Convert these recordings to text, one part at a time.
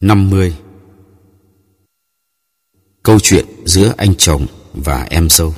50. Câu chuyện giữa anh chồng và em dâu.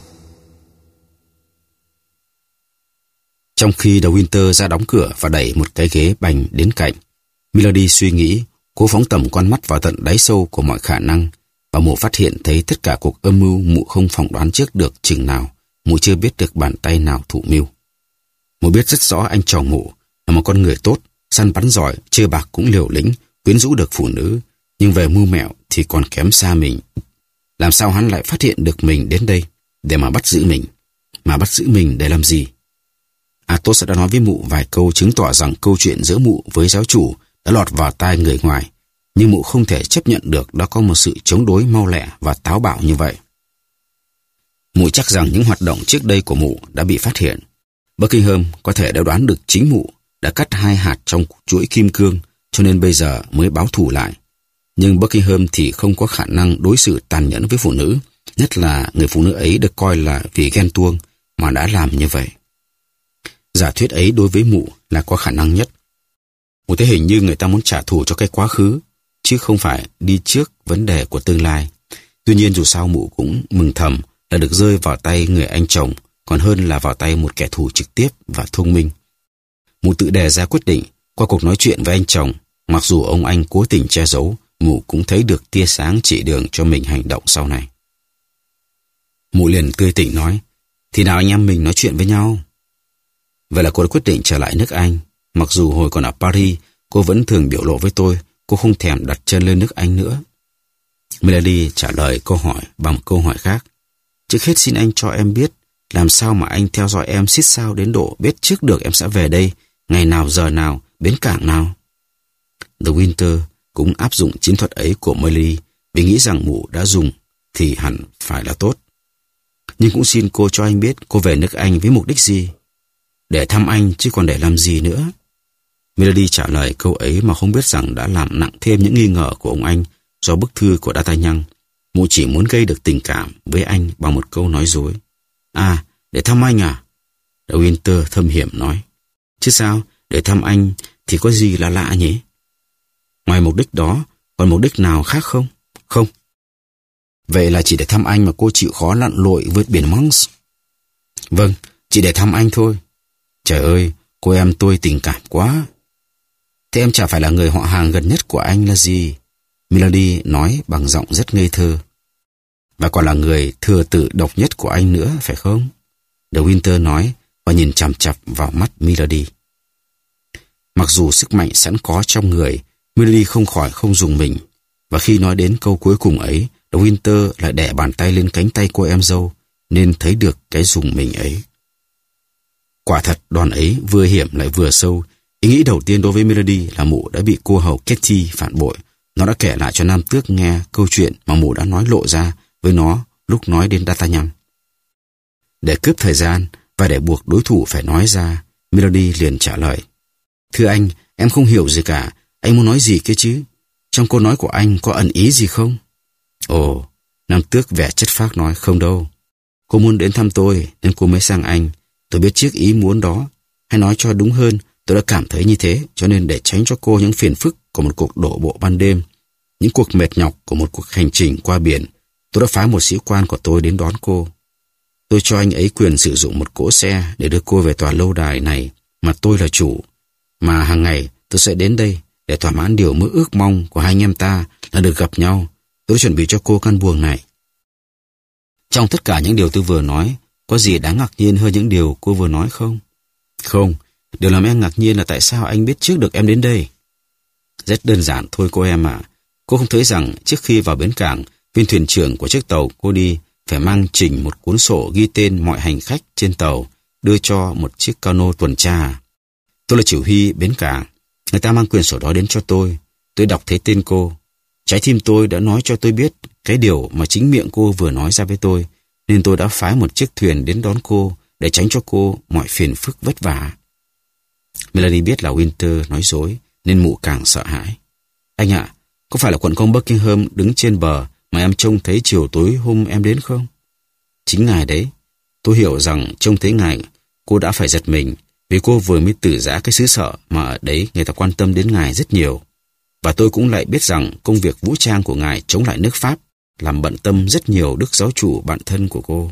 Trong khi De Winter ra đóng cửa và đẩy một cái ghế bành đến cạnh, Milady suy nghĩ, cố phóng tầm con mắt vào tận đáy sâu của mọi khả năng, và mụ phát hiện thấy tất cả cuộc âm mưu mụ không phỏng đoán trước được chừng nào. Mụ chưa biết được bàn tay nào thụ mưu. Mụ biết rất rõ anh chồng mụ là một con người tốt, săn bắn giỏi, chơi bạc cũng liều lĩnh, quyến rũ được phụ nữ, nhưng về mưu mẹo thì còn kém xa mình. Làm sao hắn lại phát hiện được mình đến đây để mà bắt giữ mình? Mà bắt giữ mình để làm gì? Athos đã nói với mụ vài câu chứng tỏ rằng câu chuyện giữa mụ với giáo chủ đã lọt vào tai người ngoài, nhưng mụ không thể chấp nhận được đã có một sự chống đối mau lẹ và táo bạo như vậy. Mụ chắc rằng những hoạt động trước đây của mụ đã bị phát hiện. Buckingham có thể đã đoán được chính mụ đã cắt hai hạt trong chuỗi kim cương, cho nên bây giờ mới báo thù lại. Nhưng Buckingham thì không có khả năng đối xử tàn nhẫn với phụ nữ, nhất là người phụ nữ ấy được coi là vì ghen tuông mà đã làm như vậy. Giả thuyết ấy đối với mụ là có khả năng nhất. Mụ thấy hình như người ta muốn trả thù cho cái quá khứ, chứ không phải đi trước vấn đề của tương lai. Tuy nhiên dù sao mụ cũng mừng thầm là được rơi vào tay người anh chồng, còn hơn là vào tay một kẻ thù trực tiếp và thông minh. Mụ tự đề ra quyết định, qua cuộc nói chuyện với anh chồng, mặc dù ông anh cố tình che giấu, mụ cũng thấy được tia sáng chỉ đường cho mình hành động sau này. Mụ liền tươi tỉnh nói, thì nào anh em mình nói chuyện với nhau. Vậy là cô đã quyết định trở lại nước Anh. Mặc dù hồi còn ở Paris, cô vẫn thường biểu lộ với tôi, cô không thèm đặt chân lên nước Anh nữa. Milady trả lời câu hỏi bằng một câu hỏi khác. Trước hết xin anh cho em biết, làm sao mà anh theo dõi em xít sao đến độ biết trước được em sẽ về đây, ngày nào, giờ nào, bến cảng nào? De Winter cũng áp dụng chiến thuật ấy của Milady, vì nghĩ rằng mụ đã dùng thì hẳn phải là tốt. Nhưng cũng xin cô cho anh biết cô về nước Anh với mục đích gì? Để thăm anh chứ còn để làm gì nữa? Milady trả lời câu ấy mà không biết rằng đã làm nặng thêm những nghi ngờ của ông anh do bức thư của D'Artagnan. Mụ chỉ muốn gây được tình cảm với anh bằng một câu nói dối. À, để thăm anh à? De Winter thâm hiểm nói. Chứ sao, để thăm anh thì có gì là lạ nhỉ? Ngoài mục đích đó, còn mục đích nào khác không? Không. Vậy là chỉ để thăm anh mà cô chịu khó lặn lội vượt biển Manche? Vâng, chỉ để thăm anh thôi. Trời ơi, cô em tôi tình cảm quá. Thế em chả phải là người họ hàng gần nhất của anh là gì? Milady nói bằng giọng rất ngây thơ. Và còn là người thừa tử độc nhất của anh nữa, phải không? De Winter nói và nhìn chằm chằm vào mắt Milady. Mặc dù sức mạnh sẵn có trong người, Milady không khỏi không dùng mình. Và khi nói đến câu cuối cùng ấy, De Winter lại đè bàn tay lên cánh tay cô em dâu, nên thấy được cái dùng mình ấy. Quả thật đòn ấy vừa hiểm lại vừa sâu. Ý nghĩ đầu tiên đối với Milady là mụ đã bị cô hầu Ketty phản bội. Nó đã kể lại cho Nam Tước nghe câu chuyện mà mụ đã nói lộ ra với nó lúc nói đến D'Artagnan. Để cướp thời gian và để buộc đối thủ phải nói ra, Milady liền trả lời. Thưa anh, em không hiểu gì cả. Anh muốn nói gì kia chứ? Trong câu nói của anh có ẩn ý gì không? Ồ, Nam Tước vẻ chất phác nói, không đâu. Cô muốn đến thăm tôi nên cô mới sang Anh. Tôi biết trước ý muốn đó. Hay nói cho đúng hơn, tôi đã cảm thấy như thế, cho nên để tránh cho cô những phiền phức của một cuộc đổ bộ ban đêm, những cuộc mệt nhọc của một cuộc hành trình qua biển, tôi đã phái một sĩ quan của tôi đến đón cô. Tôi cho anh ấy quyền sử dụng một cỗ xe để đưa cô về tòa lâu đài này mà tôi là chủ. Mà hàng ngày tôi sẽ đến đây để thỏa mãn điều mơ ước mong của hai anh em ta là được gặp nhau. Tôi đã chuẩn bị cho cô căn buồng này. Trong tất cả những điều tôi vừa nói, có gì đáng ngạc nhiên hơn những điều cô vừa nói không? Không, điều làm em ngạc nhiên là tại sao anh biết trước được em đến đây. Rất đơn giản thôi cô em ạ. Cô không thấy rằng trước khi vào bến cảng, viên thuyền trưởng của chiếc tàu cô đi phải mang chỉnh một cuốn sổ ghi tên mọi hành khách trên tàu, đưa cho một chiếc cano tuần tra. Tôi là chỉ huy bến cảng. Người ta mang quyển sổ đó đến cho tôi. Tôi đọc thấy tên cô. Trái tim tôi đã nói cho tôi biết cái điều mà chính miệng cô vừa nói ra với tôi, nên tôi đã phái một chiếc thuyền đến đón cô để tránh cho cô mọi phiền phức vất vả. Milady biết là Winter nói dối, nên mụ càng sợ hãi. Anh ạ, có phải là quận công Buckingham đứng trên bờ mà em trông thấy chiều tối hôm em đến không? Chính ngài đấy. Tôi hiểu rằng trông thấy ngài, cô đã phải giật mình, vì cô vừa mới từ giã cái xứ sở mà ở đấy người ta quan tâm đến ngài rất nhiều. Và tôi cũng lại biết rằng công việc vũ trang của ngài chống lại nước Pháp làm bận tâm rất nhiều đức giáo chủ bạn thân của cô.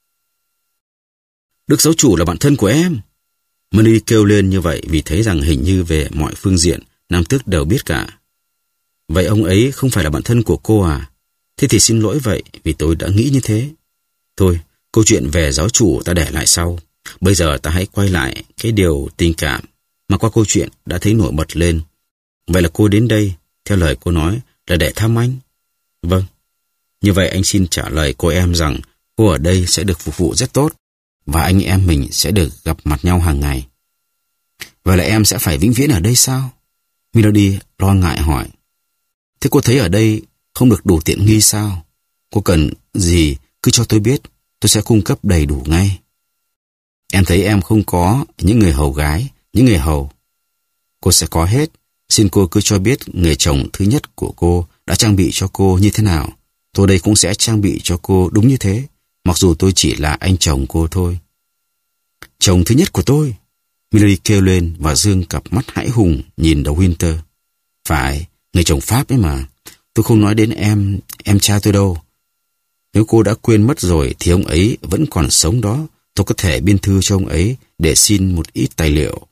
Đức giáo chủ là bạn thân của em. Melody kêu lên như vậy vì thấy rằng hình như về mọi phương diện Nam Tước đều biết cả. Vậy ông ấy không phải là bạn thân của cô à? Thế thì xin lỗi vậy vì tôi đã nghĩ như thế. Thôi, câu chuyện về giáo chủ ta để lại sau. Bây giờ ta hãy quay lại cái điều tình cảm mà qua câu chuyện đã thấy nổi bật lên. Vậy là cô đến đây, theo lời cô nói, là để thăm anh? Vâng. Như vậy anh xin trả lời cô em rằng cô ở đây sẽ được phục vụ rất tốt và anh em mình sẽ được gặp mặt nhau hàng ngày. Vậy là em sẽ phải vĩnh viễn ở đây sao? Melody lo ngại hỏi. Thế cô thấy ở đây không được đủ tiện nghi sao? Cô cần gì cứ cho tôi biết, tôi sẽ cung cấp đầy đủ ngay. Em thấy em không có những người hầu gái, những người hầu. Cô sẽ có hết. Xin cô cứ cho biết người chồng thứ nhất của cô đã trang bị cho cô như thế nào. Tôi đây cũng sẽ trang bị cho cô đúng như thế, mặc dù tôi chỉ là anh chồng cô thôi. Chồng thứ nhất của tôi? Melody kêu lên và dương cặp mắt hãi hùng nhìn De Winter. Phải, người chồng Pháp ấy mà. Tôi không nói đến em trai tôi đâu. Nếu cô đã quên mất rồi thì ông ấy vẫn còn sống đó. Tôi có thể biên thư cho ông ấy để xin một ít tài liệu.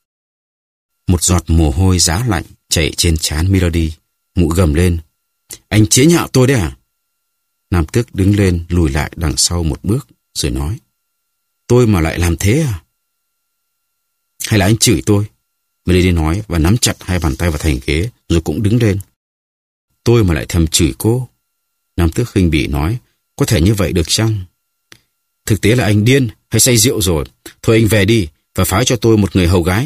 Một giọt mồ hôi giá lạnh chảy trên trán Melody. Mụ gầm lên. Anh chế nhạo tôi đấy à? Nam Tước đứng lên lùi lại đằng sau một bước rồi nói. Tôi mà lại làm thế à? Hay là anh chửi tôi? Melody nói và nắm chặt hai bàn tay vào thành ghế rồi cũng đứng lên. Tôi mà lại thèm chửi cô? Nam Tước khinh bỉ nói. Có thể như vậy được chăng? Thực tế là anh điên hay say rượu rồi. Thôi anh về đi và phái cho tôi một người hầu gái.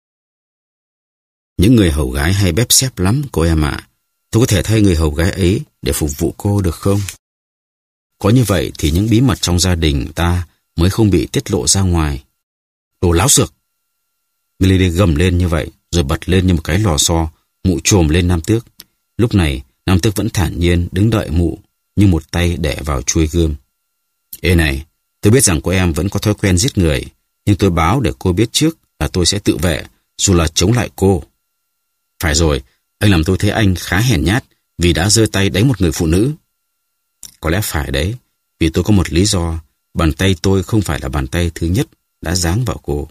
Những người hầu gái hay bếp xếp lắm cô em ạ. Tôi có thể thay người hầu gái ấy để phục vụ cô được không? Có như vậy thì những bí mật trong gia đình ta mới không bị tiết lộ ra ngoài. Đồ láo xược! Melody gầm lên như vậy rồi bật lên như một cái lò xo. Mụ chồm lên Nam Tước. Lúc này Nam Tước vẫn thản nhiên đứng đợi mụ, như một tay đẻ vào chuôi gươm. Ê này, tôi biết rằng cô em vẫn có thói quen giết người, nhưng tôi báo để cô biết trước là tôi sẽ tự vệ, dù là chống lại cô. Phải rồi, anh làm tôi thấy anh khá hèn nhát vì đã giơ tay đánh một người phụ nữ. Có lẽ phải đấy, vì tôi có một lý do, bàn tay tôi không phải là bàn tay thứ nhất đã giáng vào cô.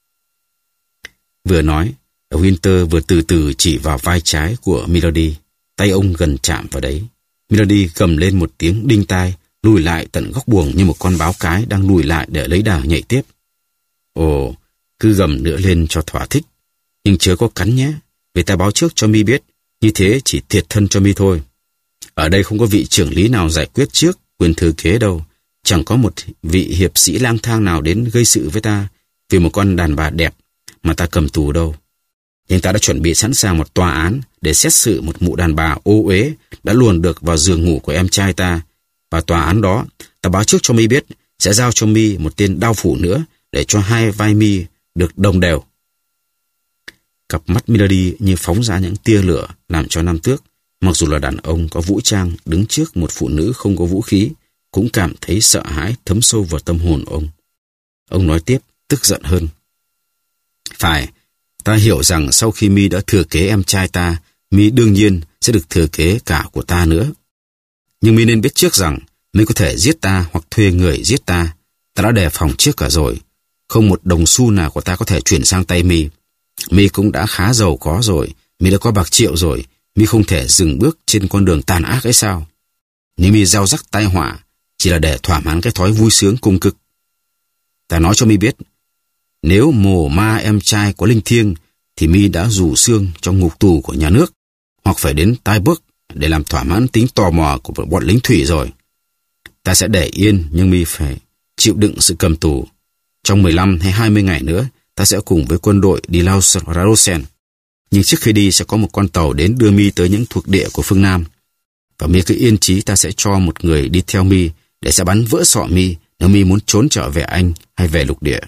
Vừa nói, Winter vừa từ từ chỉ vào vai trái của Melody, tay ông gần chạm vào đấy. Melody gầm lên một tiếng đinh tai, lùi lại tận góc buồng như một con báo cái đang lùi lại để lấy đà nhảy tiếp. Ồ, cứ gầm nữa lên cho thỏa thích, nhưng chớ có cắn nhé, vì ta báo trước cho mi biết, như thế chỉ thiệt thân cho mi thôi. Ở đây không có vị trưởng lý nào giải quyết trước quyền thừa kế đâu, chẳng có một vị hiệp sĩ lang thang nào đến gây sự với ta vì một con đàn bà đẹp mà ta cầm tù đâu. Nhưng ta đã chuẩn bị sẵn sàng một tòa án để xét xử một mụ đàn bà ô uế đã luồn được vào giường ngủ của em trai ta. Và tòa án đó, ta báo trước cho mi biết, sẽ giao cho mi một tên đao phủ nữa để cho hai vai mi được đồng đều. Cặp mắt Melody như phóng ra những tia lửa làm cho Nam Tước, mặc dù là đàn ông có vũ trang đứng trước một phụ nữ không có vũ khí, cũng cảm thấy sợ hãi thấm sâu vào tâm hồn ông. Ông nói tiếp, tức giận hơn. Phải, ta hiểu rằng sau khi mi đã thừa kế em trai ta, mi đương nhiên sẽ được thừa kế cả của ta nữa. Nhưng mi nên biết trước rằng mi có thể giết ta hoặc thuê người giết ta. Ta đã đề phòng trước cả rồi. Không một đồng xu nào của ta có thể chuyển sang tay mi. Mi cũng đã khá giàu có rồi. Mi đã có bạc triệu rồi. Mi không thể dừng bước trên con đường tàn ác ấy sao? Nếu mi gieo rắc tai họa chỉ là để thỏa mãn cái thói vui sướng cung cực. Ta nói cho mi biết, nếu mồ ma em trai có linh thiêng thì mi đã rủ xương trong ngục tù của nhà nước, hoặc phải đến Tai Bước để làm thỏa mãn tính tò mò của bọn lính thủy rồi. Ta sẽ để yên, nhưng mi phải chịu đựng sự cầm tù. Trong 15 hay 20 ngày nữa, ta sẽ cùng với quân đội đi lao Rarosen. Nhưng trước khi đi sẽ có một con tàu đến đưa mi tới những thuộc địa của phương Nam. Và mi cứ yên chí, ta sẽ cho một người đi theo mi để sẽ bắn vỡ sọ mi nếu mi muốn trốn trở về Anh hay về lục địa.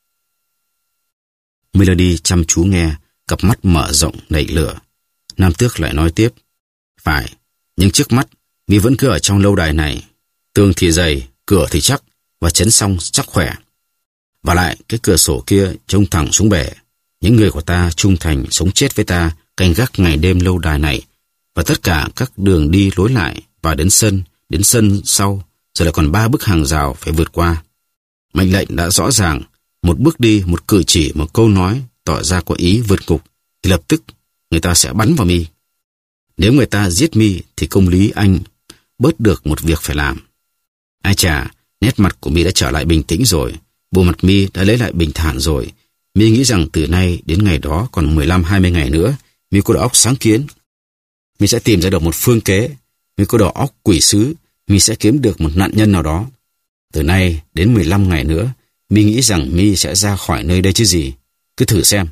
Melody chăm chú nghe, cặp mắt mở rộng nảy lửa. Nam Tước lại nói tiếp. Phải, nhưng trước mắt, mi vẫn cứ ở trong lâu đài này. Tường thì dày, cửa thì chắc, và chấn xong chắc khỏe. Và lại, cái cửa sổ kia trông thẳng xuống bể. Những người của ta trung thành sống chết với ta canh gác ngày đêm lâu đài này, và tất cả các đường đi lối lại và đến sân sau, rồi lại còn 3 bức hàng rào phải vượt qua. Mệnh lệnh đã rõ ràng, một bước đi, một cử chỉ, một câu nói tỏ ra có ý vượt ngục, thì lập tức người ta sẽ bắn vào Mi. Nếu người ta giết Mi thì công lý anh bớt được một việc phải làm. Ai chà, nét mặt của Mi đã trở lại bình tĩnh rồi, bộ mặt Mi đã lấy lại bình thản rồi. Mi nghĩ rằng từ nay đến ngày đó còn 15-20 ngày nữa, Mi có đầu óc sáng kiến. Mi sẽ tìm ra được một phương kế. Mi có đầu óc quỷ sứ, Mi sẽ kiếm được một nạn nhân nào đó. Từ nay đến 15 ngày nữa, Mi nghĩ rằng Mi sẽ ra khỏi nơi đây chứ gì. Cứ thử xem.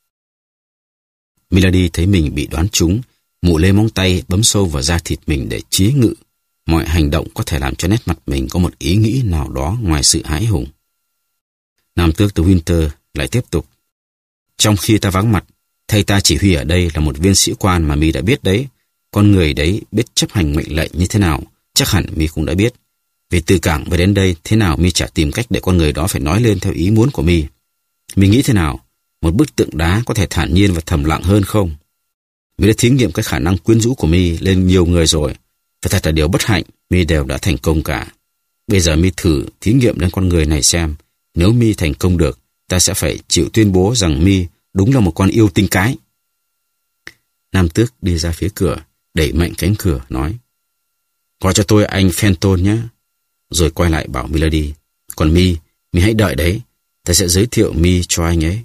Milady thấy mình bị đoán trúng, mụ lê móng tay bấm sâu vào da thịt mình để chế ngự mọi hành động có thể làm cho nét mặt mình có một ý nghĩ nào đó ngoài sự hãi hùng. Nam tước de Winter lại tiếp tục. Trong khi ta vắng mặt, thầy ta chỉ huy ở đây là một viên sĩ quan mà Mi đã biết đấy. Con người đấy biết chấp hành mệnh lệnh như thế nào, chắc hẳn Mi cũng đã biết. Vì từ cảng về đến đây, thế nào Mi chả tìm cách để con người đó phải nói lên theo ý muốn của Mi. Mi nghĩ thế nào? Một bức tượng đá có thể thản nhiên và thầm lặng hơn không? Mi đã thí nghiệm cái khả năng quyến rũ của Mi lên nhiều người rồi. Và thật là điều bất hạnh, Mi đều đã thành công cả. Bây giờ Mi thử thí nghiệm lên con người này xem. Nếu Mi thành công được, ta sẽ phải chịu tuyên bố rằng Mi đúng là một con yêu tinh cái. Nam tước đi ra phía cửa, đẩy mạnh cánh cửa, nói: Gọi cho tôi anh Fenton nhé. Rồi quay lại bảo Milady: Còn Mi hãy đợi đấy, ta sẽ giới thiệu Mi cho anh ấy.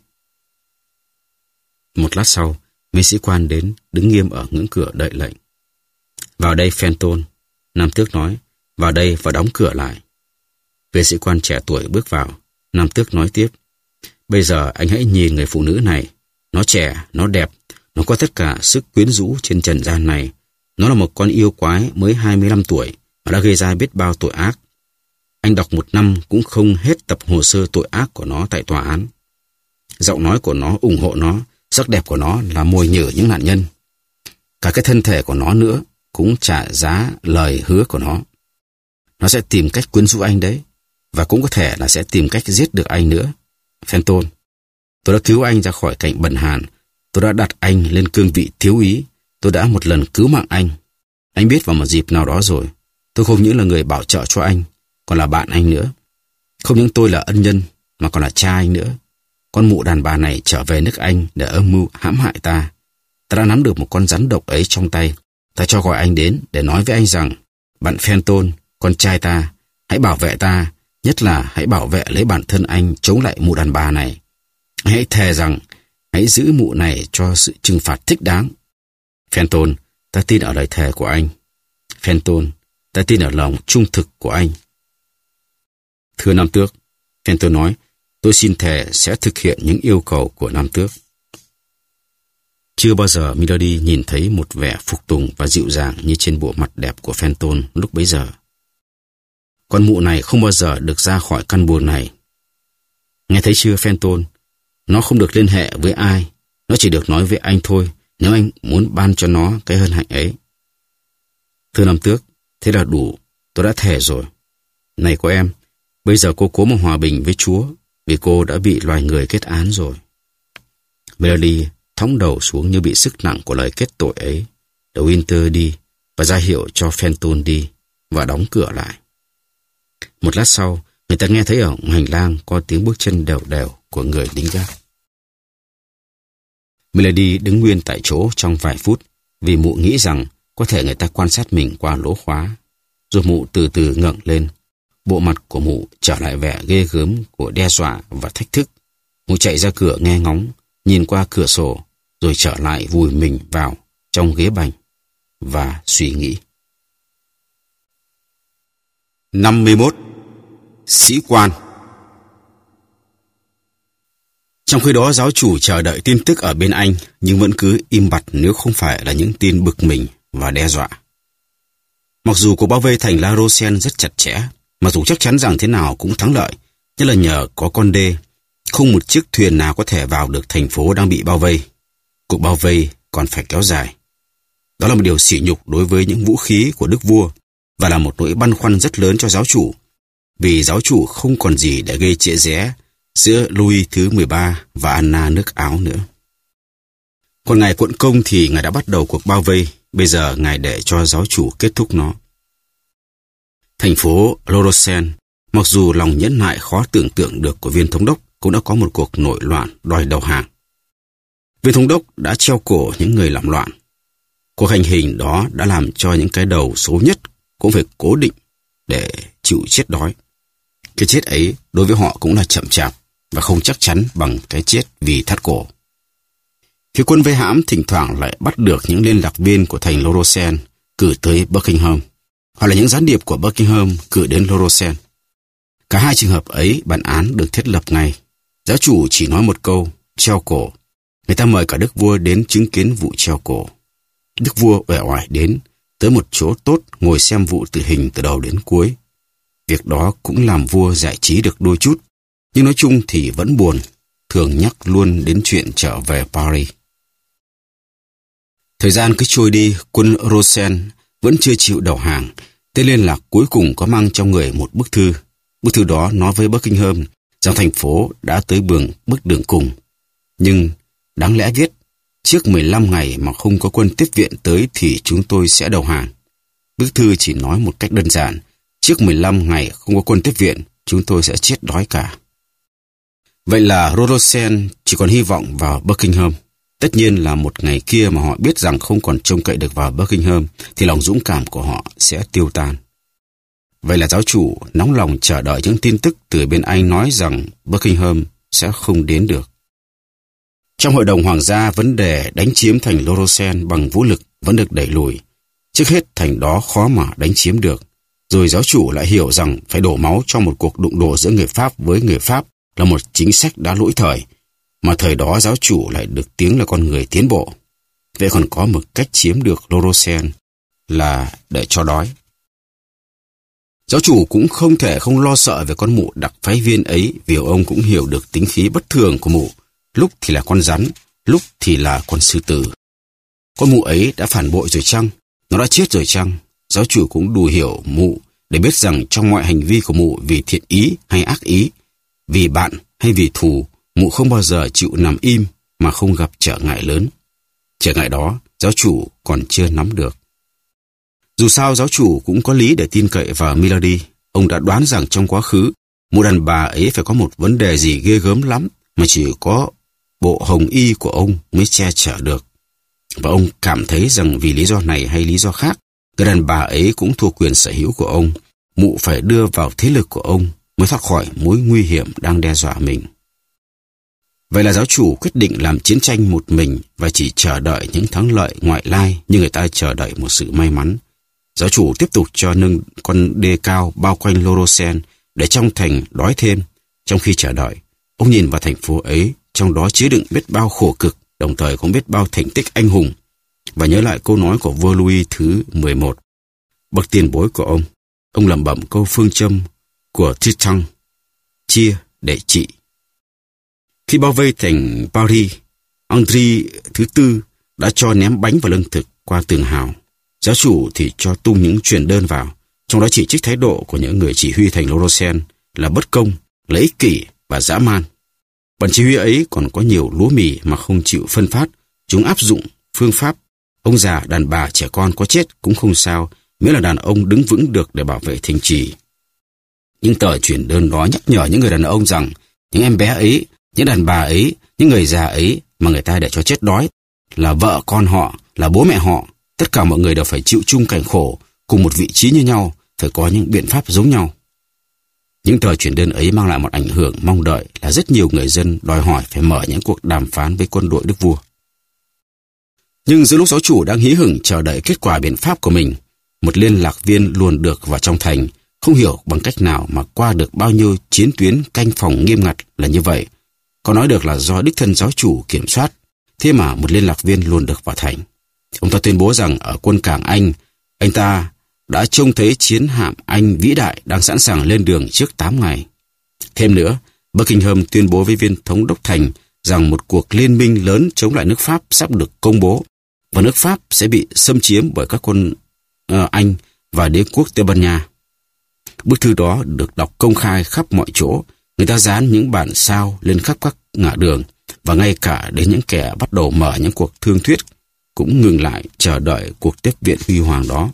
Một lát sau, mấy sĩ quan đến, đứng nghiêm ở ngưỡng cửa đợi lệnh. Vào đây Fenton, Nam tước nói, vào đây và đóng cửa lại. Vệ sĩ quan trẻ tuổi bước vào. Nam tước nói tiếp: Bây giờ anh hãy nhìn người phụ nữ này. Nó trẻ, nó đẹp, nó có tất cả sức quyến rũ trên trần gian này. Nó là một con yêu quái mới 25 tuổi mà đã gây ra biết bao tội ác. Anh đọc 1 năm cũng không hết tập hồ sơ tội ác của nó tại tòa án. Giọng nói của nó ủng hộ nó, sắc đẹp của nó là mồi nhử những nạn nhân. Cả cái thân thể của nó nữa cũng trả giá lời hứa của nó. Nó sẽ tìm cách quyến rũ anh đấy, và cũng có thể là sẽ tìm cách giết được anh nữa. Fenton, tôi đã cứu anh ra khỏi cảnh bần hàn. Tôi đã đặt anh lên cương vị thiếu úy. Tôi đã một lần cứu mạng anh. Anh biết vào một dịp nào đó rồi, tôi không những là người bảo trợ cho anh, còn là bạn anh nữa. Không những tôi là ân nhân, mà còn là cha anh nữa. Con mụ đàn bà này trở về nước Anh để âm mưu hãm hại ta. Ta đã nắm được một con rắn độc ấy trong tay. Ta cho gọi anh đến để nói với anh rằng: Bạn Fenton, con trai ta, hãy bảo vệ ta, nhất là hãy bảo vệ lấy bản thân anh chống lại mụ đàn bà này. Hãy thề rằng hãy giữ mụ này cho sự trừng phạt thích đáng. Fenton, ta tin ở lời thề của anh. Fenton, ta tin ở lòng trung thực của anh. Thưa Nam tước, Fenton nói, tôi xin thề sẽ thực hiện những yêu cầu của Nam tước. Chưa bao giờ Milady nhìn thấy một vẻ phục tùng và dịu dàng như trên bộ mặt đẹp của Fenton lúc bấy giờ. Con mụ này không bao giờ được ra khỏi căn buồng này. Nghe thấy chưa Fenton? Nó không được liên hệ với ai. Nó chỉ được nói với anh thôi, nếu anh muốn ban cho nó cái hân hạnh ấy. Thưa Nam tước, thế là đủ. Tôi đã thề rồi. Này cô em, bây giờ cô cố mà hòa bình với Chúa, vì cô đã bị loài người kết án rồi. Milady thõng đầu xuống như bị sức nặng của lời kết tội ấy. De Winter đi và ra hiệu cho Fenton đi và đóng cửa lại. Một lát sau, người ta nghe thấy ở hành lang có tiếng bước chân đều đều của người lính gác. Milady đứng nguyên tại chỗ trong vài phút vì mụ nghĩ rằng có thể người ta quan sát mình qua lỗ khóa. Rồi mụ từ từ ngẩng lên. Bộ mặt của mụ trở lại vẻ ghê gớm của đe dọa và thách thức. Mụ chạy ra cửa nghe ngóng, nhìn qua cửa sổ, rồi trở lại vùi mình vào trong ghế bành và suy nghĩ. 51. Sĩ quan. Trong khi đó, giáo chủ chờ đợi tin tức ở bên Anh, nhưng vẫn cứ im bặt nếu không phải là những tin bực mình và đe dọa. Mặc dù cuộc bao vây thành La Rochelle rất chặt chẽ, mặc dù chắc chắn rằng thế nào cũng thắng lợi, nhất là nhờ có con đê, không một chiếc thuyền nào có thể vào được thành phố đang bị bao vây. Cuộc bao vây còn phải kéo dài. Đó là một điều sỉ nhục đối với những vũ khí của đức vua và là một nỗi băn khoăn rất lớn cho giáo chủ, vì giáo chủ không còn gì để gây chĩa rẽ giữa Louis thứ 13 và Anna nước Áo nữa. Còn ngài quận công thì ngài đã bắt đầu cuộc bao vây, bây giờ ngài để cho giáo chủ kết thúc nó. Thành phố Lorosen, mặc dù lòng nhẫn nại khó tưởng tượng được của viên thống đốc, cũng đã có một cuộc nội loạn đòi đầu hàng. Viên thống đốc đã treo cổ những người làm loạn. Cuộc hành hình đó đã làm cho những cái đầu số nhất cũng phải cố định để chịu chết đói. Cái chết ấy đối với họ cũng là chậm chạp và không chắc chắn bằng cái chết vì thắt cổ. Phía quân vây hãm thỉnh thoảng lại bắt được những liên lạc viên của thành Lorosen cử tới Buckingham, hoặc là những gián điệp của Buckingham cử đến Lorosen. Cả hai trường hợp ấy bản án được thiết lập ngay. Giáo chủ chỉ nói một câu, treo cổ. Người ta mời cả đức vua đến chứng kiến vụ treo cổ. Đức vua uể oải đến, tới một chỗ tốt ngồi xem vụ tử hình từ đầu đến cuối. Việc đó cũng làm vua giải trí được đôi chút, nhưng nói chung thì vẫn buồn, thường nhắc luôn đến chuyện trở về Paris. Thời gian cứ trôi đi, quân Rosen vẫn chưa chịu đầu hàng. Tên liên lạc cuối cùng có mang trong người một bức thư. Bức thư đó nói với Buckingham rằng thành phố đã tới bước đường cùng. Nhưng đáng lẽ viết, trước 15 ngày mà không có quân tiếp viện tới thì chúng tôi sẽ đầu hàng. Bức thư chỉ nói một cách đơn giản, trước 15 ngày không có quân tiếp viện, chúng tôi sẽ chết đói cả. Vậy là Rosen chỉ còn hy vọng vào Buckingham. Tất nhiên là một ngày kia mà họ biết rằng không còn trông cậy được vào Buckingham thì lòng dũng cảm của họ sẽ tiêu tan. Vậy là giáo chủ nóng lòng chờ đợi những tin tức từ bên Anh nói rằng Buckingham sẽ không đến được. Trong hội đồng hoàng gia, vấn đề đánh chiếm thành Lorosen bằng vũ lực vẫn được đẩy lùi. Trước hết thành đó khó mà đánh chiếm được. Rồi giáo chủ lại hiểu rằng phải đổ máu cho một cuộc đụng độ giữa người Pháp với người Pháp là một chính sách đã lỗi thời, mà thời đó giáo chủ lại được tiếng là con người tiến bộ. Vậy còn có một cách chiếm được Lorosen là để cho đói. Giáo chủ cũng không thể không lo sợ về con mụ đặc phái viên ấy, vì ông cũng hiểu được tính khí bất thường của mụ. Lúc thì là con rắn, lúc thì là con sư tử. Con mụ ấy đã phản bội rồi chăng? Nó đã chết rồi chăng? Giáo chủ cũng đủ hiểu mụ để biết rằng trong mọi hành vi của mụ, vì thiện ý hay ác ý, vì bạn hay vì thù, mụ không bao giờ chịu nằm im mà không gặp trở ngại lớn. Trở ngại đó giáo chủ còn chưa nắm được. Dù sao giáo chủ cũng có lý để tin cậy vào Milady. Ông đã đoán rằng trong quá khứ, mụ đàn bà ấy phải có một vấn đề gì ghê gớm lắm mà chỉ có bộ hồng y của ông mới che chở được. Và ông cảm thấy rằng vì lý do này hay lý do khác, người đàn bà ấy cũng thua quyền sở hữu của ông. Mụ phải đưa vào thế lực của ông mới thoát khỏi mối nguy hiểm đang đe dọa mình. Vậy là giáo chủ quyết định làm chiến tranh một mình và chỉ chờ đợi những thắng lợi ngoại lai như người ta chờ đợi một sự may mắn. Giáo chủ tiếp tục cho nâng con đê cao bao quanh Lorosen để trong thành đói thêm. Trong khi chờ đợi, ông nhìn vào thành phố ấy, trong đó chứa đựng biết bao khổ cực, đồng thời cũng biết bao thành tích anh hùng. Và nhớ lại câu nói của vua Louis thứ 11, bậc tiền bối của ông lẩm bẩm câu phương châm của Triton, chia để trị. Khi bao vây thành Paris, Henri thứ tư đã cho ném bánh và lương thực qua tường hào. Giáo chủ thì cho tung những truyền đơn vào, trong đó chỉ trích thái độ của những người chỉ huy thành Lorosen là bất công, là ích kỷ và dã man. Ban chỉ huy ấy còn có nhiều lúa mì mà không chịu phân phát. Chúng áp dụng phương pháp ông già, đàn bà, trẻ con có chết cũng không sao, miễn là đàn ông đứng vững được để bảo vệ thành trì. Những tờ truyền đơn đó nhắc nhở những người đàn ông rằng những em bé ấy, những đàn bà ấy, những người già ấy mà người ta để cho chết đói là vợ con họ, là bố mẹ họ. Tất cả mọi người đều phải chịu chung cảnh khổ, cùng một vị trí như nhau, phải có những biện pháp giống nhau. Những tờ truyền đơn ấy mang lại một ảnh hưởng mong đợi là rất nhiều người dân đòi hỏi phải mở những cuộc đàm phán với quân đội đức vua. Nhưng giữa lúc giáo chủ đang hí hửng chờ đợi kết quả biện pháp của mình, một liên lạc viên luồn được vào trong thành, không hiểu bằng cách nào mà qua được bao nhiêu chiến tuyến canh phòng nghiêm ngặt là như vậy. Có nói được là do đích thân giáo chủ kiểm soát, thế mà một liên lạc viên luồn được vào thành. Ông ta tuyên bố rằng ở quân cảng anh ta đã trông thấy chiến hạm Anh vĩ đại đang sẵn sàng lên đường trước 8 ngày. Thêm nữa, Buckingham tuyên bố với viên thống đốc thành rằng một cuộc liên minh lớn chống lại nước Pháp sắp được công bố và nước Pháp sẽ bị xâm chiếm bởi các quân Anh và đế quốc Tây Ban Nha. Bức thư đó được đọc công khai khắp mọi chỗ, người ta dán những bản sao lên khắp các ngã đường, và ngay cả đến những kẻ bắt đầu mở những cuộc thương thuyết cũng ngừng lại chờ đợi cuộc tiếp viện huy hoàng đó.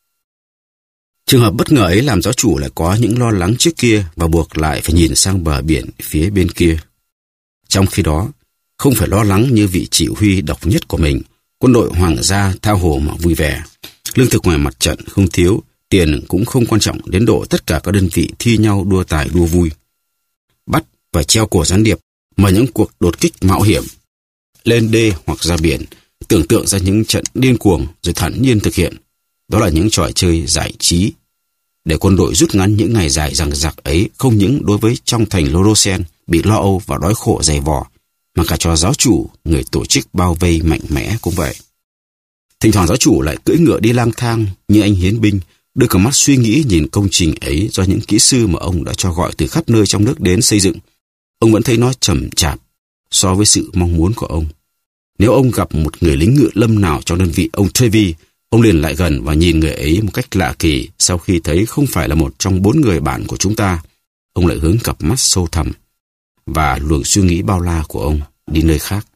Trường hợp bất ngờ ấy làm giáo chủ lại có những lo lắng trước kia và buộc lại phải nhìn sang bờ biển phía bên kia. Trong khi đó, không phải lo lắng như vị chỉ huy độc nhất của mình, quân đội hoàng gia tha hồ mà vui vẻ. Lương thực ngoài mặt trận không thiếu, tiền cũng không quan trọng đến độ tất cả các đơn vị thi nhau đua tài đua vui. Bắt và treo cổ gián điệp, mở những cuộc đột kích mạo hiểm, lên đê hoặc ra biển, tưởng tượng ra những trận điên cuồng rồi thản nhiên thực hiện. Đó là những trò chơi giải trí để quân đội rút ngắn những ngày dài dằng dặc ấy, không những đối với trong thành Lorosen bị lo âu và đói khổ dày vò, mà cả cho giáo chủ, người tổ chức bao vây mạnh mẽ cũng vậy. Thỉnh thoảng giáo chủ lại cưỡi ngựa đi lang thang như anh hiến binh, đưa cả mắt suy nghĩ nhìn công trình ấy do những kỹ sư mà ông đã cho gọi từ khắp nơi trong nước đến xây dựng. Ông vẫn thấy nó chậm chạp so với sự mong muốn của ông. Nếu ông gặp một người lính ngựa lâm nào trong đơn vị ông Trevi, ông liền lại gần và nhìn người ấy một cách lạ kỳ. Sau khi thấy không phải là một trong 4 người bạn của chúng ta, ông lại hướng cặp mắt sâu thẳm và luồng suy nghĩ bao la của ông đi nơi khác.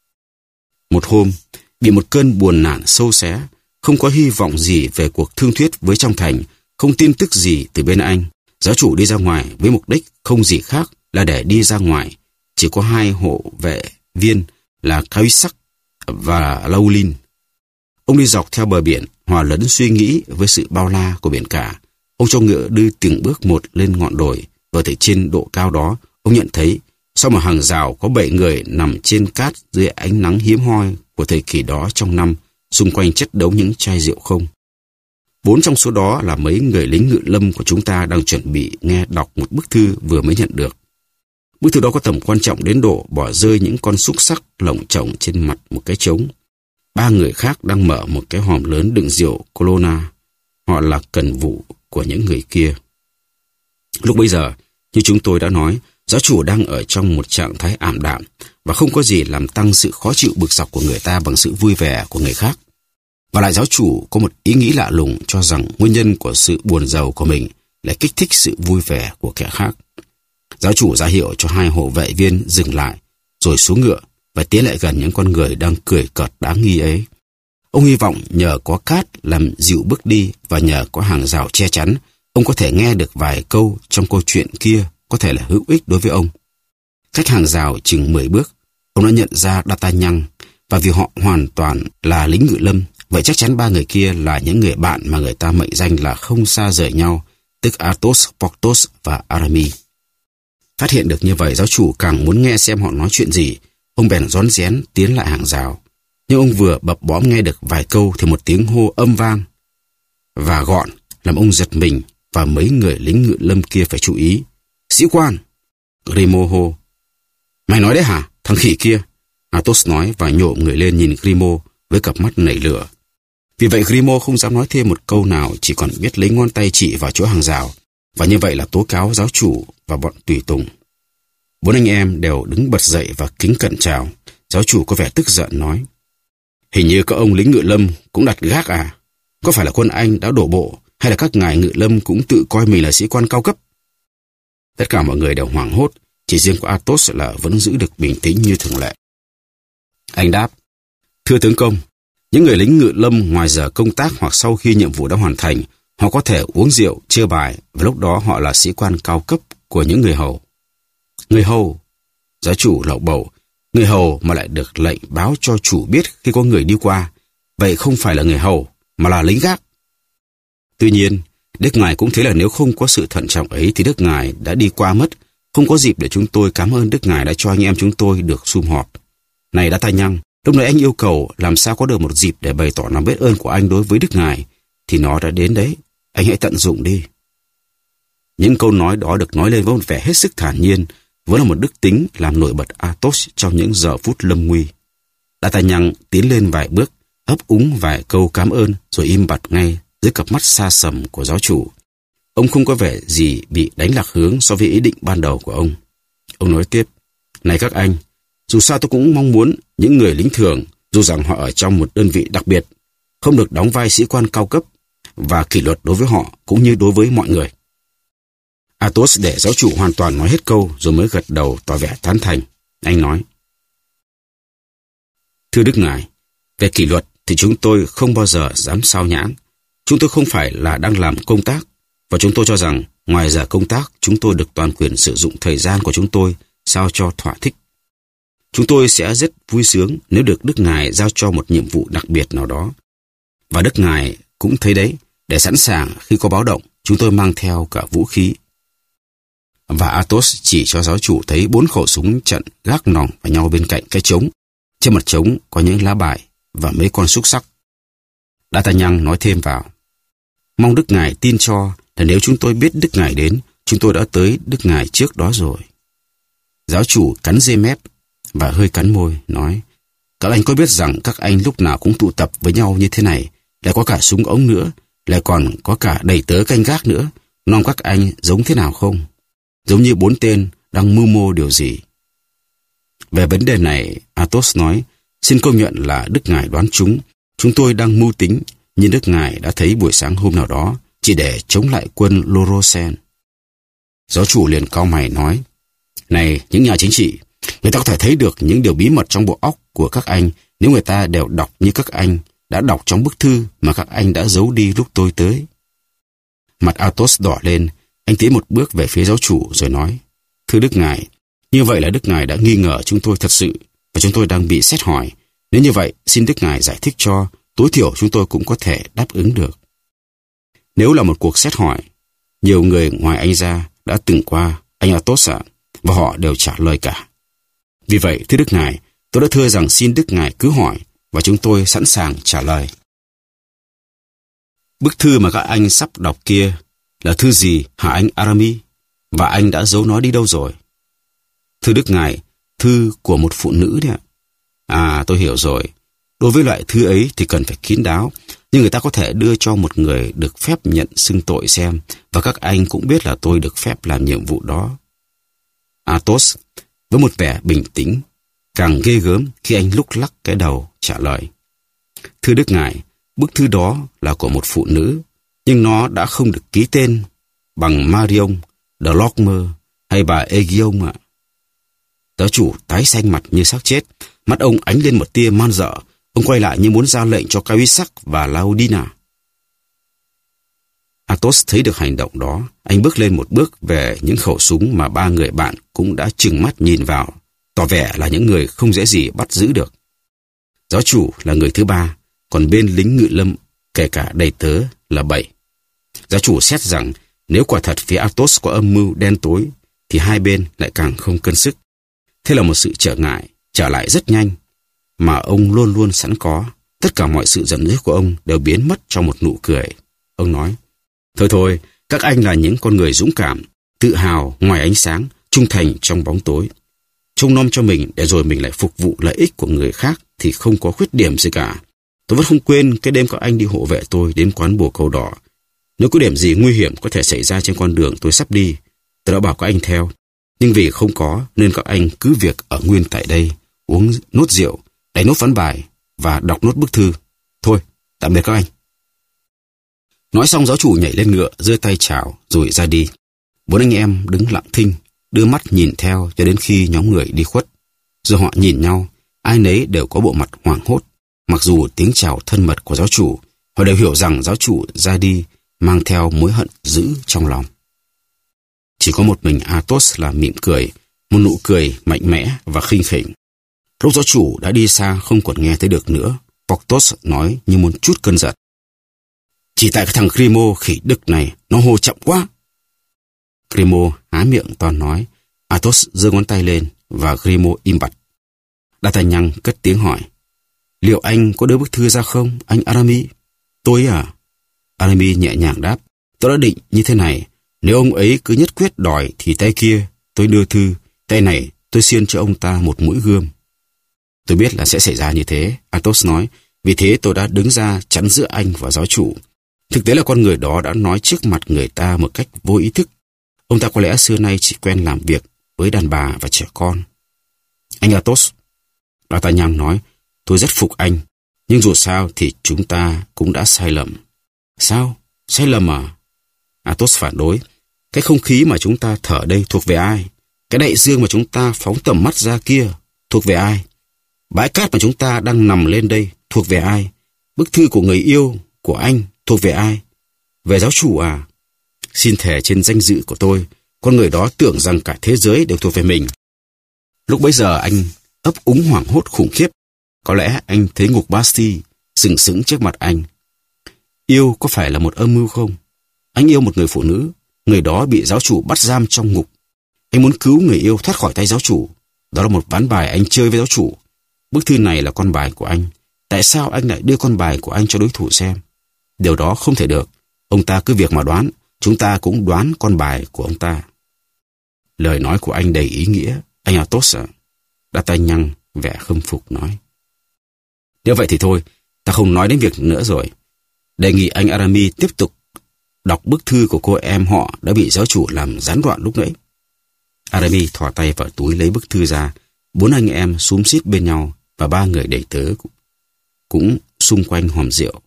Một hôm, bị một cơn buồn nản sâu xé, không có hy vọng gì về cuộc thương thuyết với trong thành, không tin tức gì từ bên Anh, giáo chủ đi ra ngoài với mục đích không gì khác là để đi ra ngoài. Chỉ có 2 hộ vệ viên là Cahusac và Laulin. Ông đi dọc theo bờ biển, hòa lẫn suy nghĩ với sự bao la của biển cả. Ông cho ngựa đi từng bước một lên ngọn đồi, và từ trên độ cao đó, ông nhận thấy sau một hàng rào có 7 người nằm trên cát dưới ánh nắng hiếm hoi của thời kỳ đó trong năm, xung quanh chất đống những chai rượu không. 4 trong số đó là mấy người lính ngự lâm của chúng ta đang chuẩn bị nghe đọc một bức thư vừa mới nhận được. Bức thư đó có tầm quan trọng đến độ bỏ rơi những con xúc xắc lổng chổng trên mặt một cái trống. 3 người khác đang mở một cái hòm lớn đựng rượu Colonna. Họ là cần vụ của những người kia. Lúc bấy giờ, như chúng tôi đã nói, giáo chủ đang ở trong một trạng thái ảm đạm và không có gì làm tăng sự khó chịu bực dọc của người ta bằng sự vui vẻ của người khác. Và lại giáo chủ có một ý nghĩ lạ lùng cho rằng nguyên nhân của sự buồn rầu của mình là kích thích sự vui vẻ của kẻ khác. Giáo chủ ra hiệu cho 2 hộ vệ viên dừng lại, rồi xuống ngựa và tiến lại gần những con người đang cười cợt đáng nghi ấy. Ông hy vọng nhờ có cát làm dịu bước đi và nhờ có hàng rào che chắn, ông có thể nghe được vài câu trong câu chuyện kia có thể là hữu ích đối với ông. Cách hàng rào chừng 10 bước, ông đã nhận ra D'Artagnan, và vì họ hoàn toàn là lính ngự lâm, vậy chắc chắn 3 người kia là những người bạn mà người ta mệnh danh là không xa rời nhau, tức Athos, Porthos và Aramis. Phát hiện được như vậy, giáo chủ càng muốn nghe xem họ nói chuyện gì. Ông bèn rón rén tiến lại hàng rào. Nhưng ông vừa bập bõm nghe được vài câu thì một tiếng hô âm vang và gọn làm ông giật mình và mấy người lính ngự lâm kia phải chú ý. Sĩ quan! Grimaud hô. Mày nói đấy hả, thằng khỉ kia? Athos nói và nhộm người lên nhìn Grimaud với cặp mắt nảy lửa. Vì vậy Grimaud không dám nói thêm một câu nào, chỉ còn biết lấy ngón tay chỉ vào chỗ hàng rào, và như vậy là tố cáo giáo chủ và bọn tùy tùng. 4 anh em đều đứng bật dậy và kính cẩn chào. Giáo chủ có vẻ tức giận nói: Hình như các ông lính ngự lâm cũng đặt gác à? Có phải là quân Anh đã đổ bộ, hay là các ngài ngự lâm cũng tự coi mình là sĩ quan cao cấp? Tất cả mọi người đều hoảng hốt, chỉ riêng của Athos là vẫn giữ được bình tĩnh như thường lệ. Anh đáp: Thưa tướng công, những người lính ngự lâm ngoài giờ công tác hoặc sau khi nhiệm vụ đã hoàn thành, họ có thể uống rượu, chơi bài, và lúc đó họ là sĩ quan cao cấp của những người hầu. Người hầu? Giáo chủ lậu bầu. Người hầu mà lại được lệnh báo cho chủ biết khi có người đi qua. Vậy không phải là người hầu, mà là lính gác. Tuy nhiên, Đức Ngài cũng thấy là nếu không có sự thận trọng ấy thì Đức Ngài đã đi qua mất. Không có dịp để chúng tôi cảm ơn Đức Ngài đã cho anh em chúng tôi được sum họp. Này D'Artagnan, lúc nãy anh yêu cầu làm sao có được một dịp để bày tỏ lòng biết ơn của anh đối với Đức Ngài, thì nó đã đến đấy. Anh hãy tận dụng đi. Những câu nói đó được nói lên với một vẻ hết sức thản nhiên, vốn là một đức tính làm nổi bật Athos trong những giờ phút lâm nguy. D'Artagnan tiến lên vài bước, ấp úng vài câu cảm ơn rồi im bặt ngay dưới cặp mắt xa sầm của giáo chủ. Ông không có vẻ gì bị đánh lạc hướng so với ý định ban đầu của ông. Ông nói tiếp: Này các anh, dù sao tôi cũng mong muốn những người lính thường, dù rằng họ ở trong một đơn vị đặc biệt, không được đóng vai sĩ quan cao cấp, và kỷ luật đối với họ cũng như đối với mọi người. Athos để giáo chủ hoàn toàn nói hết câu rồi mới gật đầu tỏ vẻ tán thành. Anh nói: Thưa Đức Ngài, về kỷ luật thì chúng tôi không bao giờ dám sao nhãng. Chúng tôi không phải là đang làm công tác, và chúng tôi cho rằng ngoài giờ công tác, chúng tôi được toàn quyền sử dụng thời gian của chúng tôi sao cho thỏa thích. Chúng tôi sẽ rất vui sướng nếu được Đức Ngài giao cho một nhiệm vụ đặc biệt nào đó. Và Đức Ngài cũng thấy đấy, để sẵn sàng khi có báo động, chúng tôi mang theo cả vũ khí. Và Athos chỉ cho giáo chủ thấy 4 khẩu súng trận gác nòng vào nhau bên cạnh cái trống. Trên mặt trống có những lá bài và mấy con xúc xắc. D'Artagnan nói thêm vào: mong Đức Ngài tin cho là nếu chúng tôi biết Đức Ngài đến, chúng tôi đã tới Đức Ngài trước đó rồi. Giáo chủ cắn dê mép và hơi cắn môi, nói: các anh có biết rằng các anh lúc nào cũng tụ tập với nhau như thế này, lại có cả súng ống nữa, lại còn có cả đầy tớ canh gác nữa, nom các anh giống thế nào không? Giống như 4 tên đang mưu mô điều gì. Về vấn đề này, Athos nói: xin công nhận là Đức Ngài đoán chúng tôi đang mưu tính, nhưng Đức Ngài đã thấy buổi sáng hôm nào đó, chỉ để chống lại quân Lorosen. Giáo chủ liền cau mày nói: này, những nhà chính trị, người ta có thể thấy được những điều bí mật trong bộ óc của các anh nếu người ta đều đọc như các anh đã đọc trong bức thư mà các anh đã giấu đi lúc tôi tới. Mặt Athos đỏ lên, anh tiến một bước về phía giáo chủ rồi nói: thưa Đức Ngài, như vậy là Đức Ngài đã nghi ngờ chúng tôi thật sự, và chúng tôi đang bị xét hỏi. Nếu như vậy, xin Đức Ngài giải thích cho, tối thiểu chúng tôi cũng có thể đáp ứng được. Nếu là một cuộc xét hỏi, nhiều người ngoài anh ra đã từng qua, anh Athos ạ, và họ đều trả lời cả. Vì vậy, thưa Đức Ngài, tôi đã thưa rằng xin Đức Ngài cứ hỏi, và chúng tôi sẵn sàng trả lời. Bức thư mà các anh sắp đọc kia là thư gì hả anh Aramis? Và anh đã giấu nó đi đâu rồi? Thưa Đức Ngài, thư của một phụ nữ đấy ạ. À, tôi hiểu rồi. Đối với loại thư ấy thì cần phải kín đáo, nhưng người ta có thể đưa cho một người được phép nhận xưng tội xem, và các anh cũng biết là tôi được phép làm nhiệm vụ đó. Athos, với một vẻ bình tĩnh, càng ghê gớm khi anh lúc lắc cái đầu trả lời: thưa Đức Ngài, bức thư đó là của một phụ nữ, nhưng nó đã không được ký tên bằng Marion de Lorme hay bà Aiguillon ạ. Giáo chủ tái xanh mặt như xác chết, mắt ông ánh lên một tia man dợ. Ông quay lại như muốn ra lệnh cho Cahusac và Laudina. Athos thấy được hành động đó, anh bước lên một bước về những khẩu súng mà 3 người bạn cũng đã trừng mắt nhìn vào, tỏ vẻ là những người không dễ gì bắt giữ được. Giáo chủ là người thứ 3, còn bên lính ngự lâm, kể cả đầy tớ, là 7. Giáo chủ xét rằng nếu quả thật phía Athos có âm mưu đen tối, thì hai bên lại càng không cân sức. Thế là một sự trở ngại, trở lại rất nhanh, mà ông luôn luôn sẵn có. Tất cả mọi sự giận dữ của ông đều biến mất trong một nụ cười. Ông nói: thôi, các anh là những con người dũng cảm, tự hào ngoài ánh sáng, trung thành trong bóng tối. Trông nom cho mình để rồi mình lại phục vụ lợi ích của người khác thì không có khuyết điểm gì cả. Tôi vẫn không quên cái đêm các anh đi hộ vệ tôi đến quán Bồ Câu Đỏ. Nếu có điểm gì nguy hiểm có thể xảy ra trên con đường tôi sắp đi, tôi đã bảo các anh theo. Nhưng vì không có nên các anh cứ việc ở nguyên tại đây, uống nốt rượu, đánh nốt ván bài và đọc nốt bức thư. Thôi, tạm biệt các anh. Nói xong, giáo chủ nhảy lên ngựa, giơ tay chào rồi ra đi. 4 anh em đứng lặng thinh, đưa mắt nhìn theo cho đến khi nhóm người đi khuất. Rồi họ nhìn nhau, ai nấy đều có bộ mặt hoảng hốt. Mặc dù tiếng chào thân mật của giáo chủ, họ đều hiểu rằng giáo chủ ra đi mang theo mối hận dữ trong lòng. Chỉ có một mình Athos là mỉm cười, một nụ cười mạnh mẽ và khinh khỉnh. Lúc giáo chủ đã đi xa không còn nghe thấy được nữa, Porthos nói như một chút cơn giận: chỉ tại cái thằng Grimaud khỉ đực này, nó hô chậm quá. Grimaud há miệng toàn nói. Athos giơ ngón tay lên và Grimaud im bặt. D'Artagnan cất tiếng hỏi: liệu anh có đưa bức thư ra không, anh Aramis? Tôi à? Aramis nhẹ nhàng đáp: tôi đã định như thế này, nếu ông ấy cứ nhất quyết đòi thì tay kia tôi đưa thư, tay này tôi xiên cho ông ta một mũi gươm. Tôi biết là sẽ xảy ra như thế, Athos nói, vì thế tôi đã đứng ra chắn giữa anh và giáo chủ. Thực tế là con người đó đã nói trước mặt người ta một cách vô ý thức. Ông ta có lẽ xưa nay chỉ quen làm việc với đàn bà và trẻ con. Anh Athos, D'Artagnan nói, tôi rất phục anh, nhưng dù sao thì chúng ta cũng đã sai lầm. Sao? Sai lầm à? Athos phản đối. Cái không khí mà chúng ta thở đây thuộc về ai? Cái đại dương mà chúng ta phóng tầm mắt ra kia thuộc về ai? Bãi cát mà chúng ta đang nằm lên đây thuộc về ai? Bức thư của người yêu của anh thuộc về ai? Về giáo chủ à? Xin thề trên danh dự của tôi, con người đó tưởng rằng cả thế giới đều thuộc về mình. Lúc bấy giờ anh ấp úng hoảng hốt khủng khiếp. Có lẽ anh thấy ngục Bastille sừng sững trước mặt anh. Yêu có phải là một âm mưu không? Anh yêu một người phụ nữ, người đó bị giáo chủ bắt giam trong ngục. Anh muốn cứu người yêu thoát khỏi tay giáo chủ. Đó là một ván bài anh chơi với giáo chủ. Bức thư này là con bài của anh. Tại sao anh lại đưa con bài của anh cho đối thủ xem? Điều đó không thể được. Ông ta cứ việc mà đoán, chúng ta cũng đoán con bài của ông ta. Lời nói của anh đầy ý nghĩa. Anh Athos à? D'Artagnan vẻ khâm phục nói. Nếu vậy thì thôi, ta không nói đến việc nữa rồi. Đề nghị anh Aramis tiếp tục đọc bức thư của cô em họ đã bị giáo chủ làm gián đoạn lúc nãy. Aramis thò tay vào túi lấy bức thư ra. 4 anh em xúm xít bên nhau và 3 người đầy tớ cũng xung quanh hòm rượu.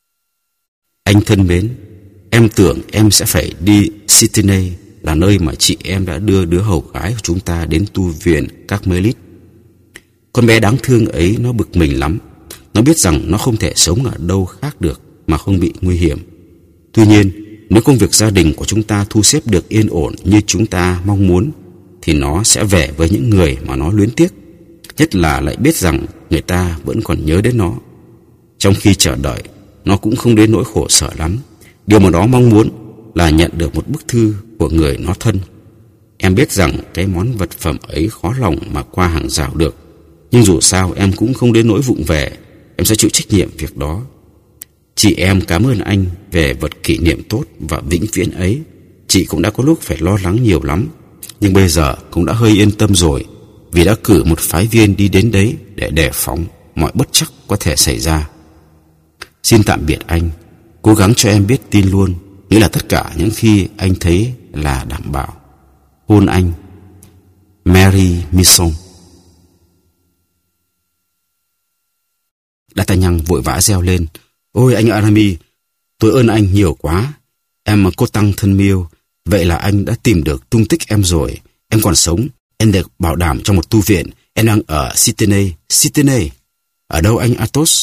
Anh thân mến, em tưởng em sẽ phải đi Sydney, là nơi mà chị em đã đưa đứa hầu gái của chúng ta đến tu viện Carmelite. Con bé đáng thương ấy nó bực mình lắm. Nó biết rằng nó không thể sống ở đâu khác được mà không bị nguy hiểm. Tuy nhiên, nếu công việc gia đình của chúng ta thu xếp được yên ổn như chúng ta mong muốn, thì nó sẽ về với những người mà nó luyến tiếc, nhất là lại biết rằng người ta vẫn còn nhớ đến nó. Trong khi chờ đợi, nó cũng không đến nỗi khổ sở lắm. Điều mà nó mong muốn là nhận được một bức thư của người nó thân. Em biết rằng cái món vật phẩm ấy khó lòng mà qua hàng rào được, nhưng dù sao em cũng không đến nỗi vụng về. Em sẽ chịu trách nhiệm việc đó. Chị em cảm ơn anh về vật kỷ niệm tốt và vĩnh viễn ấy. Chị cũng đã có lúc phải lo lắng nhiều lắm, nhưng bây giờ cũng đã hơi yên tâm rồi, vì đã cử một phái viên đi đến đấy để đề phòng mọi bất trắc có thể xảy ra. Xin tạm biệt anh. Cố gắng cho em biết tin luôn, nghĩa là tất cả những khi anh thấy là đảm bảo. Hôn anh, Mary Misson. D'Artagnan vội vã reo lên. Ôi anh Aramis, tôi ơn anh nhiều quá. Em cô tăng thân miêu, vậy là anh đã tìm được tung tích em rồi. Em còn sống, em được bảo đảm trong một tu viện. Em đang ở Sydney. Sydney? Ở đâu anh Athos?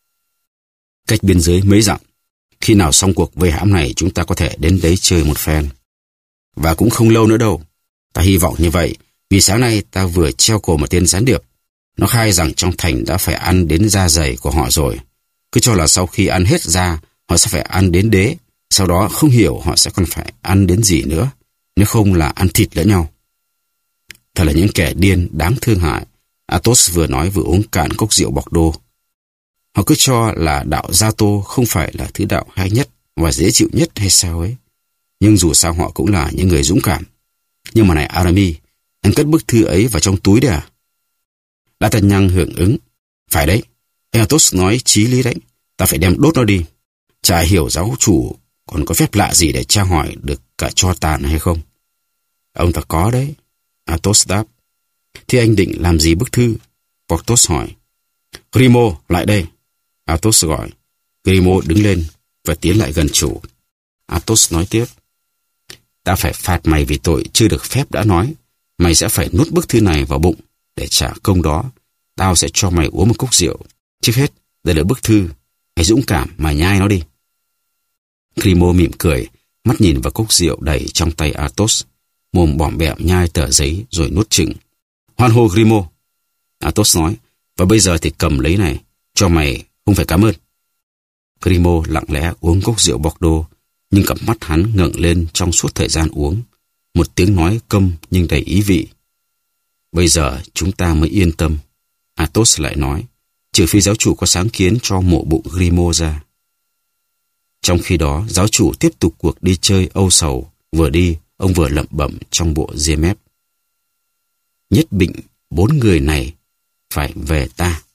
Cách biên giới mấy dặm. Khi nào xong cuộc vây hãm này, chúng ta có thể đến đấy chơi một phen. Và cũng không lâu nữa đâu. Ta hy vọng như vậy, vì sáng nay ta vừa treo cổ một tên gián điệp. Nó khai rằng trong thành đã phải ăn đến da dày của họ rồi. Cứ cho là sau khi ăn hết da, họ sẽ phải ăn đến đế. Sau đó không hiểu họ sẽ còn phải ăn đến gì nữa, nếu không là ăn thịt lẫn nhau. Thật là những kẻ điên đáng thương hại. Athos vừa nói vừa uống cạn cốc rượu Bordeaux. Họ cứ cho là đạo Gia Tô không phải là thứ đạo hay nhất và dễ chịu nhất hay sao ấy. Nhưng dù sao họ cũng là những người dũng cảm. Nhưng mà này Aramis, anh cất bức thư ấy vào trong túi đấy à? D'Artagnan hưởng ứng. Phải đấy, Athos nói chí lý đấy. Ta phải đem đốt nó đi. Chả hiểu giáo chủ còn có phép lạ gì để tra hỏi được cả tro tàn hay không. Ông ta có đấy, Athos đáp. Thế anh định làm gì bức thư? Porthos hỏi. Grimaud, lại đây, Athos gọi. Grimaud đứng lên và tiến lại gần chủ. Athos nói tiếp. Ta phải phạt mày vì tội chưa được phép đã nói. Mày sẽ phải nuốt bức thư này vào bụng. Để trả công đó, tao sẽ cho mày uống một cốc rượu. Trước hết, đây là bức thư. Hãy dũng cảm mà nhai nó đi. Grimaud mỉm cười, mắt nhìn vào cốc rượu đầy trong tay Athos. Mồm bỏm bẹm nhai tờ giấy rồi nuốt chừng. Hoan hô Grimaud, Athos nói. Và bây giờ thì cầm lấy này, cho mày không phải cảm ơn. Grimaud lặng lẽ uống cốc rượu Bordeaux, nhưng cặp mắt hắn ngẩng lên trong suốt thời gian uống. Một tiếng nói câm nhưng đầy ý vị. Bây giờ chúng ta mới yên tâm, Athos lại nói, trừ phi giáo chủ có sáng kiến cho mổ bụng Grimaud ra. Trong khi đó, giáo chủ tiếp tục cuộc đi chơi âu sầu. Vừa đi, ông vừa lẩm bẩm trong bộ ria mép. Nhất định 4 người này phải về ta.